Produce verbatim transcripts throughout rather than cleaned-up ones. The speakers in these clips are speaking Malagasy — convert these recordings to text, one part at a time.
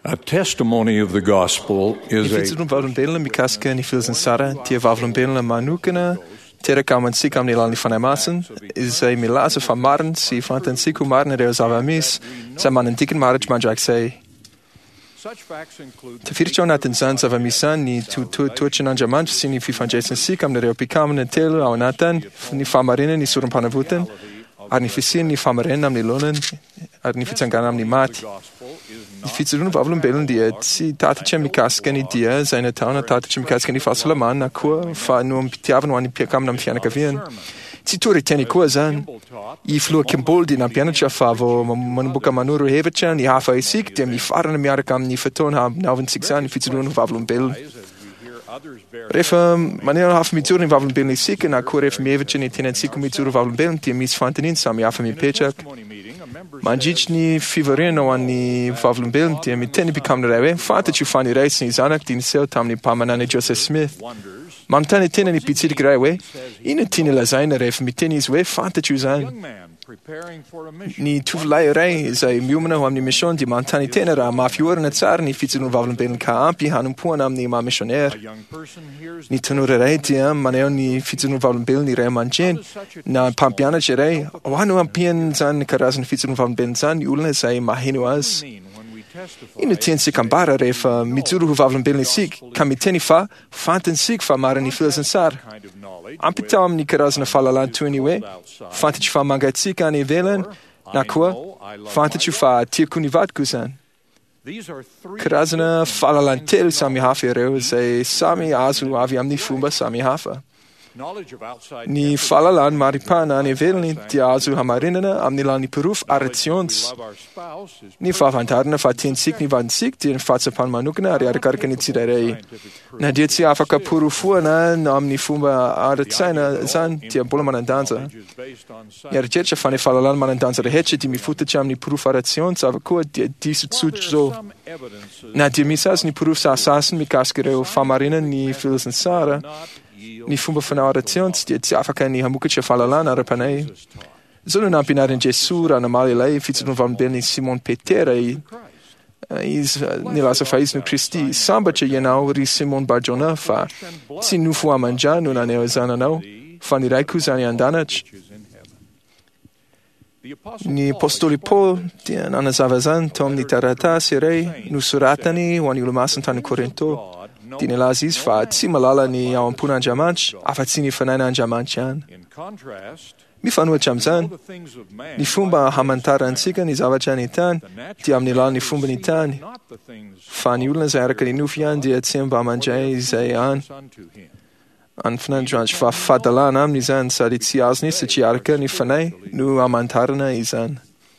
A testimony of the gospel is If it's a un vaulun bella mi casca ni fils en Sara, tia vaulun bella manukana, tera kaman sikam ni lani van emasen, is a milase van marn, si fanten siku marn reus avamis, sa man en dikken marriage man jak say. Te firchon at en sans avamisan ni tu tu tuchen anja man, si ni fi van Jason sikam reu pikam en tel au natan, ni famarine ni surun panavuten, ar ni fisin ni famaren am ni lonen, ar ni fitzangan am ni mat. Die fietsen op avlum bellen die si tata chem casca ni dia seine tauna tata chem casca ni fasula man na kur fa no piavan wani piakam nam fiana kavian si turi teni kuazan I flu kimbol di na piana chafavo man buka manuru hevechan I hafa isik dem I farne miarkam ni faton haben naven sixan fietsen op avlum bell Refa manera haf mi turni avlum bell isik na kur ref mevechan tenen sik mi tur avlum bell ti mis fantenin sam hafa mi pechak Manjichni fiverino ani Pavlum Bill, die mit Tenny become the Rewe, Fata Chufani Racing is anak, din sel tamni Pamanani Joseph Smith. Mamtani Tenny Pizzic Railway, in a tinny Lazina ref mit Tenny's way, Fata Chuzan. Ni tuvlaierei is a mumena who am ni mission di Mantani Tenera, Mafior and Tsar, ni Fitzun Pavlum Bill Kampi, Hanum Puanam ni ma missionaire. Ni Tanurei, Tiam, Maneoni Fitzun Pavlum Bill, ni Remanchen, na Pampiana Cherei, Wanu Ampian Zan, Karazan Fitzun Pavlum Bill Zan, Ulne say Mahinuas. In the tense Kambara refa, Mitsuru Pavlum Bill Sik, Kamiteni fa, Fanten Sik fa Marani Fils and Sar. Ampitam ni Karazna Falalan to anyway, Fantich fa Mangatsik ani Velen, Nakua, Fantich fa Tirkunivat Kusan. Karazna Falalan Tel Sami Hafi say Sami Azu Aviam ni Fumba Sami Hafa. Ni falalan maripana ni velni ti azu hamarinana am nilani peruf arations ni favantarna fatin sik ni van sik ti fatsapan manukna ari arkarkani tirei na dietsi afaka puru fuana nam ni fumba aratsana zan ti bolaman danza yar checha fani falalan man danza reheche ti mi futacham ni peruf arations avako ti disutso na ti misas ni peruf sasasen mi kaskere famarina ni filsen sara ni fumba van orations die ti afaka ni hamukache falalana repanei zonu na pinaren jesura na malilei fitzun van ben Simon Petera is nila sa faiz no Christi samba che yenau ri Simon Barjona fa si nu fu amanjanu na neozana no fani raikuzani andanach ni apostoli Paul ti anasavazan tom ni tarata sirei nu suratani wani lumasan tan Corinto Tine lazis fa simalala ni au puna jamach afatsini fanana jamanchan mi fanu chamzan ni fumba hamantara ansiga ni zavachanitan ti amnila ni fumba nitan fani ulan zayarka ni nufian di etsemba manjai zayan an fnan janch fa fadalana ni zan saritsiasni sichiarka ni fanai nu amantarna izan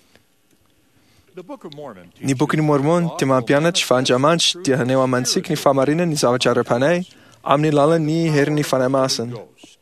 Ni Book ni Mormon, ti mampianach fan jamanch, ti hanewa mansik ni famarina ni zavachara panay, amni lala ni herni fanamasan.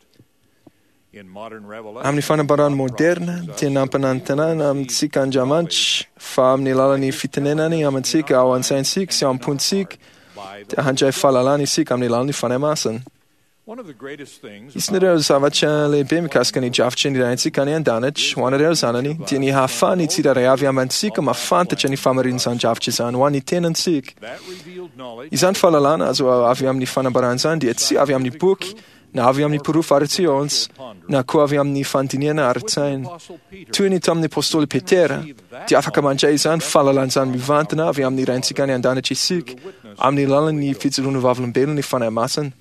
Amni fanabaran moderna, ti nampanantanan am tsikan jamanch, fa amni lala ni fitenenani amansik au ansain sik, si am punsik, ti hanjay falalani sik amni lala ni fanamasan. Isnereu zavacha le bemikaskani javcheni reinsikani andanach, wanareu zanani, tieni hafani tira reavia mansika ma fanta cheni famarin san javchizan, wani tenen sik. Isan falalana, also aviam ni fanabaranzan, die etsi aviam ni buk, na aviam ni puruf artions, na ko aviam ni fantiniena artsain. Tuini tam ni postoli Petera, die afaka manjaizan falalanzan mi vantana, aviam ni reinsikani andanach sik, amni lalan ni fitzerunu vavlum belen ni fanamasan.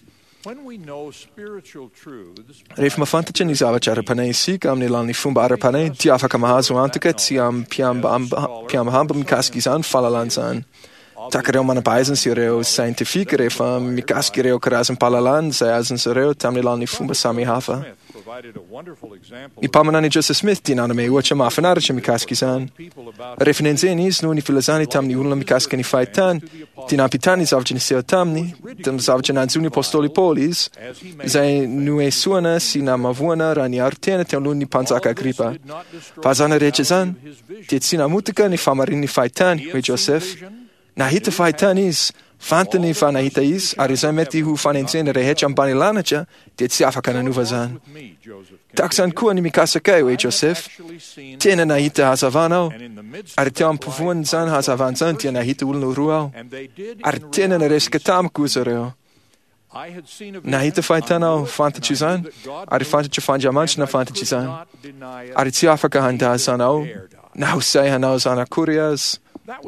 Ref ma fantachen is avachara panay sik am nilani fumba arapanay ti afaka mahazu antuket si am piam piam hambam kaskizan falalanzan takareo manabaisen si reo scientific ref am mikaski reo karazan palalan sayazan si reo tam nilani fumba sami hafa I pamanani Joseph Smith din aname uacha mafanara che mikaskizan referenzenis nu ni filazani tam ni unla mikaskani faitan din apitani zavjeni seo tamni tam zavjeni anzuni postoli polis zai nu e suana si na mavuana rani artena te ni panzaka gripa fazana rechezan ti sina mutika ni famarini faitan we Joseph na hita faitan is Fantany fanahita izy, ary izay mety ho fanenjena rehetra ambany lanitra dia tsy afaka nanova zany. Tahaka izany koa ny mikasika ahy, hoe Joseph, tena nahita hazavana aho, ary teo ampovoany zany hazavana zany dia nahita olona roa aho, ary tena naresaka tamiko izy ireo. Nahita fahitana aho fantatro izany, ary fantatro fa Andriamanitra nafantatro izany, ary tsy afaka handahazana aho, na hosay hanao zanakory azy.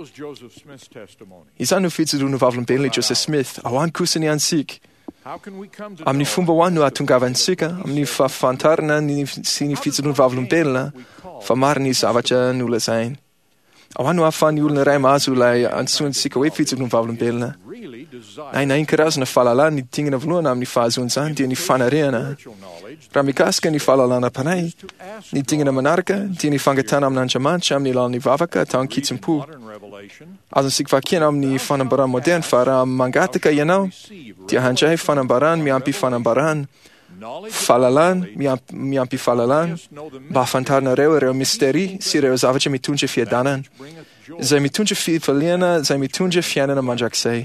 Izany no fijoroana vavolombelona Joseph Smith. Ao any kosa ny antsika. Amin'ny fomba ho any no ahatongavantsika, amin'ny fahafantarana sy ny fijoroana vavolombelona, fa maro ny zavatra nolazainy. Ao any no ahafahan'ny olona iray mahazo ilay antsointsika hoe fijoroana vavolombelona. Na ina karazana fahalalana ny tingana voalohany amin'ny fahazoan'izany dia ny fanariana. Raha mikasika ny fahalalana panay, ny tingana manaraka dia ny fangatana amin'Andriamanitra amin'ny alalan'ny vavaka atao an-kitsim-po. Azonsika vakina amin'ny fanambarana moderna fa raha mangataka ianao dia handray fanambarana miampy fanambarana, fahalalana miampy fahalalana, mba hafantarinareo ireo misteri sy ireo zavatra mitondra fiadanana, izay mitondra fifaliana, izay mitondra fiainana mandrakizay.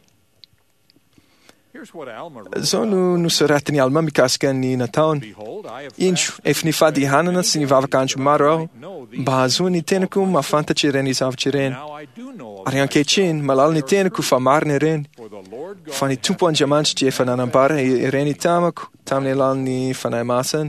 Izao no nosoratiny Alma mikasika ny nataony. Indro, efa nifady hanana sy nivavaka andro maro aho, mba hahazoa ny tenako mahafantatra ireny zavatra ireny. Ary ankehitriny, malala ny tenako fa marina ireny, fa ny Tompo Andriamanitra dia efa nanambara ireny tamako tamin'ny alalan'ny fanahy masany.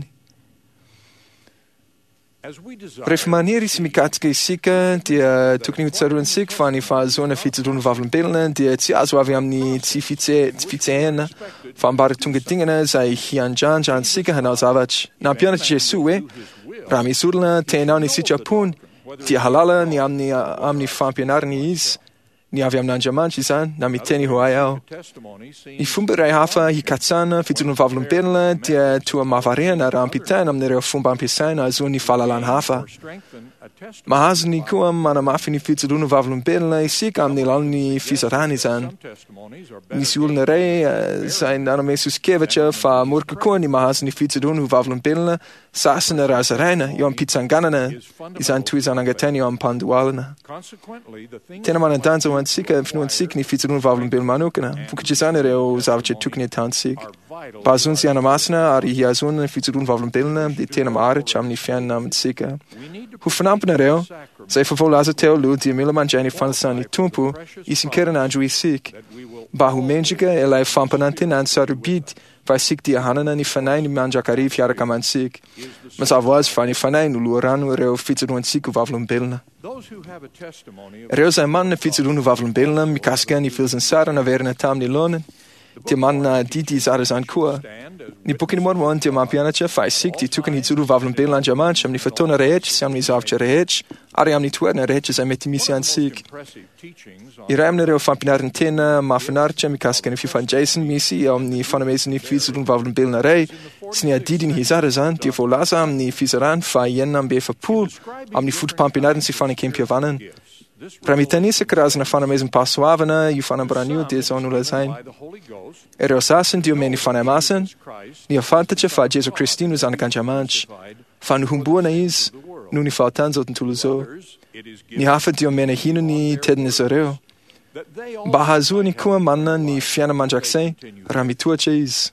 Rehefa maniry sy mikatika isika dia tokony hotsaroantsika fa ny fahazoana fijoroana vavolombelona dia tsy azo avy amin'ny tsy fitsehana fa ambara tonga dingana izay hiandrandra antsika hanao zavatra. Nampianatra Jesosy hoe raha misy olona tenao ny sitrapony dia halala ny amin'ny amin'ny fampianarany izy, ny avy amin'Andriamanitra izany, na miteny ho ahy aho. Ny fomba iray hafa hikatsana fijoroana vavolombelona dia toa mahavarehana raha ampitaina amin'ireo fomba ampiasaina ahazoan'ny fahalalana hafa. Mahazo ny koa manamafy ny fijoroana vavolombelona isika amin'ny alalan'ny fizarana izany. Misy olona iray izay nanome sosokevatra fa mora kokoa ny mahazo ny fijoroana vavolombelona sasana raha zaraina eo am-pitsanganana, izany toy izany angatany eo am-pandohalana. Tena manan-danja ho antsika finoantsika ny fijoroana vavolombelona manokana, vokatra izany ireo zavatra tokony ataontsika. Mba hahazoana sy hanamasina ary hiazoana ny fijoroana vavolombelona dia tena maharitra amin'ny fiainana amintsika. Ho fanampinareo, izay efa voalaza teo aloha dia mila mandray ny fanasany Tompo isan-kerinandro isika, mba ho mendrika ilay fampanantenana sarobidy fa isika dia hanana ny fanahy ny mandrakariva hiaraka amantsika. Mazava ho azy fa ny fanahy no loharano ireo fijoroantsika vavolombelona. Ireo izay manana fijoroana vavolombelona mikasika ny filazantsara naverina tamin'ny laonany dia manana didy izara izany koa. Ny boky ny Mormon dia mampianatra fa isika dia tokony hijoro vavolombelona Andriamanitra amin'ny fotoana rehetra sy amin'ny zavatra rehetra ary amin'ny toerana rehetra izay mety misy antsika. Iray amin'ireo fampianarana tena mahafinaritra mikasika ny fifandraisany misy ao amin'ny fanomezan'ny fijoroana vavolombelona iray sy ny adidiny hizara izany dia voalaza amin'ny fizarany fa enina amby efapolo amin'ny fotom-pampianarana sy fanekem-pihavanana. Raha mitanisa karazana fanomezam-pahasoavana io fanambarana io dia izao nolazainy. Ireo sasany dia omeny fanahy masina, ny afantatra fa Jesu Kristy no zanak'Andriamanitra, fa nohomboana izy noho ny fahotany izao tontolo izao. Ny hafa dia omena hino ny tedina zareo, mba hahazoany koa manana ny fiainana mandrakizay raha mitohatra izy.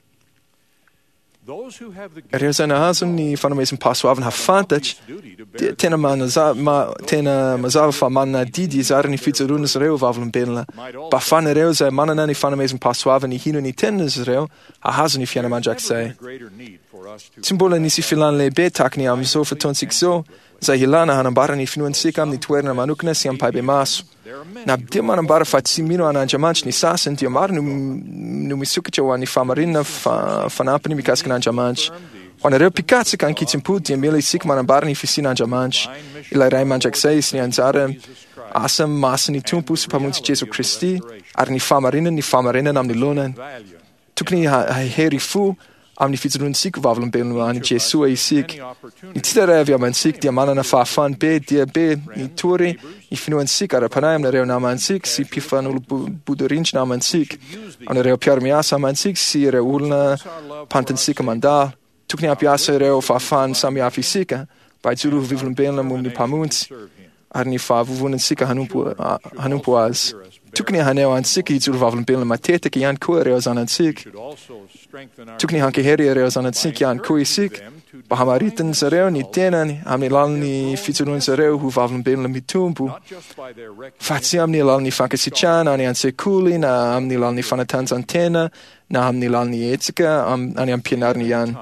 Ireo izay nahazo ny fanomezam-pahasoavana hafantatra dia tena manazava, ma, tena mazava fa manana didy izara ny fijoroana zareo vavolombelona. Mba ahafahanareo izay manana ny fanomezam-pahasoavana hino ny tenina zareo hahazo ny fiainana mandrakizay. Tsy mbola nisy filàna lehibe tahaka ny amin'izao fotoantsika izao izay ilana hanambara ny finoantsika amin'ny toerana manokana sy ampahebe maso. Na dia manambara fa tsy mino an'Andriamanitra ny sasany dia maro no, no misokatra ho an'ny fahamarinana fa, fanampiny mikasika an'Andriamanitra. Ho anareo mpikatsaka an-kitsim-po dia mila isika manambara ny fisian'Andriamanitra. Ilay ray mandrakizay sy ny anjara asa masy ny Tompo sy mpamonjy Jesu Kristy ary ny fahamarinana ny fahamarinana amin'ny laonany. Tokony hahery fo amin'ny fijoroantsika vavolombelona any Jesosy isika. Ny tsiraray avy amantsika dia manana fahafahany be dia be nitory ny finoantsika ara-panahy aminareo namantsika sy mpifanolobodorindrina amantsika, aminareo mpiaro-miasa amantsika sy ireo olona mpantantsika mandala. Tokony hampiasa ireo fahafahany samihafa isika mba hijoro vavolombelona moa ny mpamonjy. Arni fa vuvunen sika hanumpu hanumpuas. Tukni haneo an sika hitul vavlen bilen matete ki an kuereos an sik. Tukni hanke heriereos an sik yan kui sik. Bahamariten sereo ni tenan amni lalni fiturun sereo hu vavlen bilen mitumpu. Fatsi amni lalni fanke sichan ani an sekuli na amni lalni fanatans antena na amni lalni etika am ani am pienarni yan.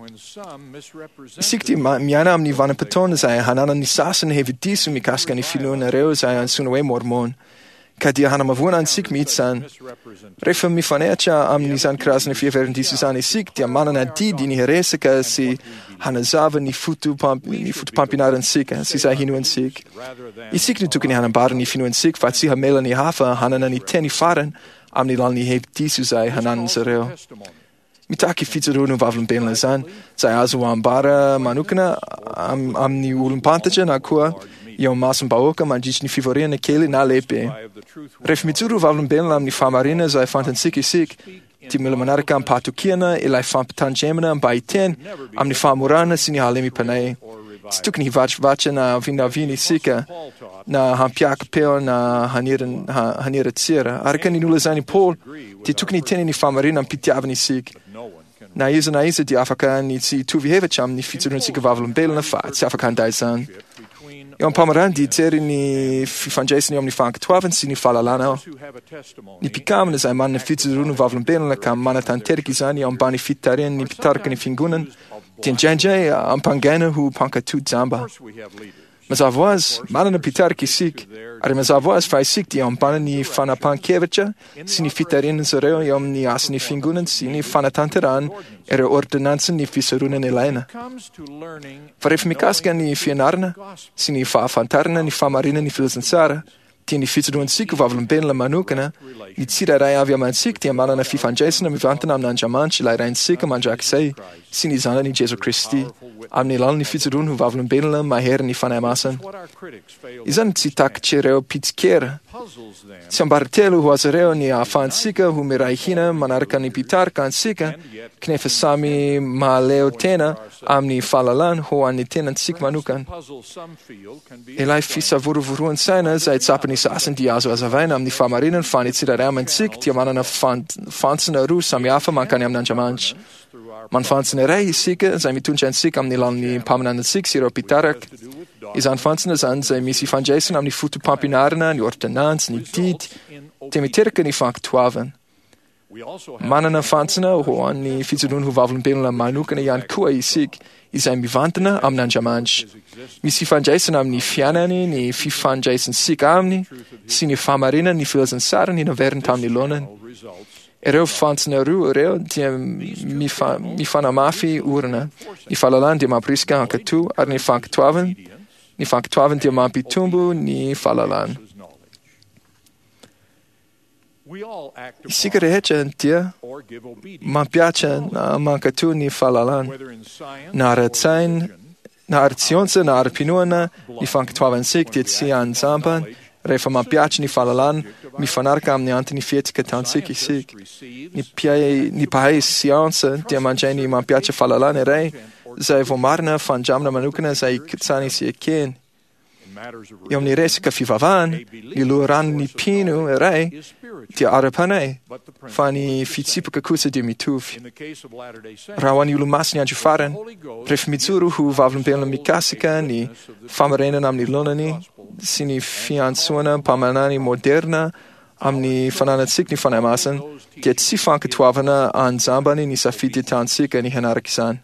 Sikti miana amni vana paton sai hanana ni sasen hevi disu mi kaska ni filun reo sai an sunwe mormon. Kadia hana mavuna an sik mitsan. Refa mi fanecha am ni san krasne fi veren disu sani sik dia manana di di ni heresika si hana zava ni futu pamp ni futu pampinaran sik si sai hinu an sik. I sik ni tukini hana bar ni finu an sik fat si ha mela ni hafa hanana ni teni faran am ni lal ni heb disu sai hanan sereo. Mitaki fitzerunu vavlen benle san, sai azu ambara manukna am am ni ulun pantaja na kua, yo masen baoka man jich ni fivorien kele na lepe. Ref mitsuru vavlen benle am ni famarina sai fantan siki sik, ti milamanarka am patukiana ilai fampetan gemena am baiten, am ni famurana sini halemi panay. Stuk ni vach vacha na vina vini sika, na hampiak peo na haniren haniret sira. Arka ni nula zani pol, ti tuk ni teni ni famarina am pitiavani sik. Na isa na isa di afaka ni si tu vi hevacham ni fitzurun si gavavlun belna fa si afaka daisan. Yon pamaran di teri ni fifanjaisen yom ni fank twaven si ni falalana. Ni pikamen is man ni fitzurun vavlun belna kam manatan terkizani yon bani fitarin ni pitarka ni fingunan. Tien janje am pangana hu panka tu zamba. Mas avoaz manana pitarki sik. Are mas avoaz fai sik di yon bani ni fana pankevecha si ni fitarin zereo yom ni as ni fingunan si ni fana tanteran ere ordinansen ni fisarunen elena. Varef mikaska ni fianarna si ni fa fantarna ni famarina ni filsensara. Tien ni fitzerun sik vavlen benla manukana, ni tsira rai avia man sik, tien manana fifanjaisen am ivantan am nanjamanch, lai rein sik am anjak sei, sini zana ni Jesu Christi, am ni lal ni fitzerun hu vavlen benla, ma her ni fanamasan. Izan tsitak chereo pitskera. Siam bartelu hu azereo ni afan sika, hu mirai hina, manarka ni pitarka an sika, knefesami ma leo tena, am ni falalan, hu an ni tenan sik manukan. Elai fisa vuru vuruan saina, zai tsapani sasen di azo azavain am ni famarinen fani tsiraream en sik, tia manana fansen aru samiafa man kaniam nanjamanch. Man fansen rei sika, zai mi tunchen sik am ni lan ni pamanan sik, siro pitarak. Izan fansen zan, zai mi si fanjaisen am ni futu pampinarna, ni ortenans, ni dit, te mi terke ni fank tuaven. Manana fansena ho an ni fitzerun hu vavlen benla manukana yan kua i sik, izai mi vantana am nanjamanch. Mi si fanjaisen am ni fianani, ni fi fanjaisen sik amni, si ni famarina ni filsen sara ni na verentam ni lonen. Ereo fansena ru ereo, tiem mi, fa, mi fana mafi urna, ni falalan di ma briska anka tu, ar ni fank tuaven, ni fank tuaven di ma pitumbu, ni falalan. I sigarece tia, ma piace na manca tu ni falalan. Na arățain, na arționță, na arpinuana, ni fanc toaven sik, tiet si an zampan, refa ma piace ni falalan, mi fanarca am ni ante ni fietică tan sik i sik. Ni piai, ni pahai sianță, tia mangiai ni ma piace falalan erei, zai vomarna fan jamna manucana, zai câțani si eken. Iom ni resica fi vavan, ni luran ni pinu erei, tia arapane, fani fitzipuca cusa di mituv. Rawan iulu mas ni anjufaren, ref mitsuru hu vavlen benla mikasika, ni famarena am ni lonani, sini fiansuana pamanani moderna, am ni fanana tsik ni fanamasan, tiet si fanka tuavana an zambani ni safiti tan sika ni hanarakisan.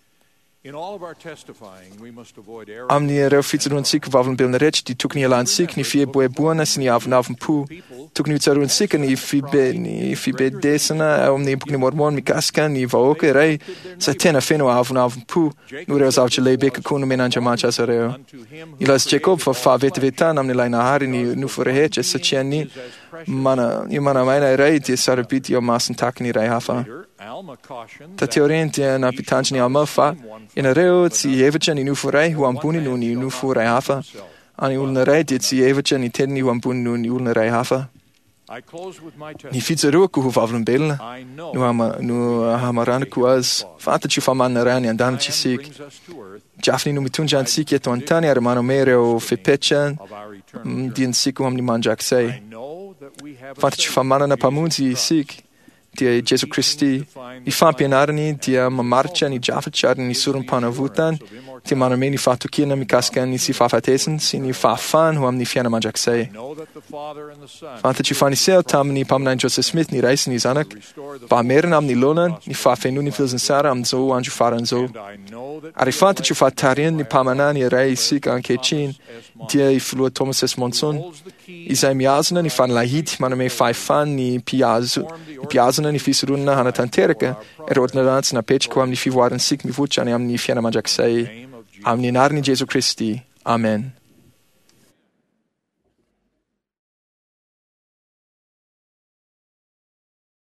Am ni ereu fitzerun sik vavlen belna rech, di tuk ni elan sik, ni fie boe buona, si ni avnaven pu, tuk ni utzarun sik, ni fibe, ni fibe desana, om ni puk ni mormon mi kaska, ni vaoke rei, sa tena feno avnaven pu, nu reus avce lei beka kuna menanja mancha sa reu. Ilas Jacob fa fa vete vetan, am ni lai nahari, ni nu fure hece, sa cien ni, mana, i mana maina rei, ti sarabit yo masen tak ni rei hafa. Ta teorienti na pitanci ni alma fa, in reo zi evacen in ufurei hu ambuni nu ni ufurei hafa, ani ulnerei di zi evacen in tedni hu ambuni nu ni ulnerei hafa. Ni fizzerua ku huvavlun bella. Nu ama nu hamaran ku as fata ci fa man rani andan ci sik. Jafni nu mitun jan sik eto antani ar mano mere o fepechan. Din siku ham ni manjak sei. Fata ci fa man na pamunzi sik. Dia Jesu Christi ni fa pienarni dia mamarcha ni jafachar ni surun panavutan. Ti mano me ni fa tukina mi kaskan ni si fa fatesen si ni fa fan huam ni fiana manjak sei. Fanta ci fa ni seo tam ni pamna Joseph Smith ni reis ni zanak. Pa meren am ni lonan ni fa fenu ni filsen sara am zo anju faran zo. Ari fanta ci fa tarien ni pamana ni rei sik anche chin. Dia i flua Thomas S. Monson. Isa mi asna ni fan lahit mano me fa fan ni piazu. Piazana ni fisrunna hana tanterka. Er ordnarans na pechko am ni fi waren sik mi vuchan am ni fiana manjak sei. Am ni narni Jesu Christi. Amen.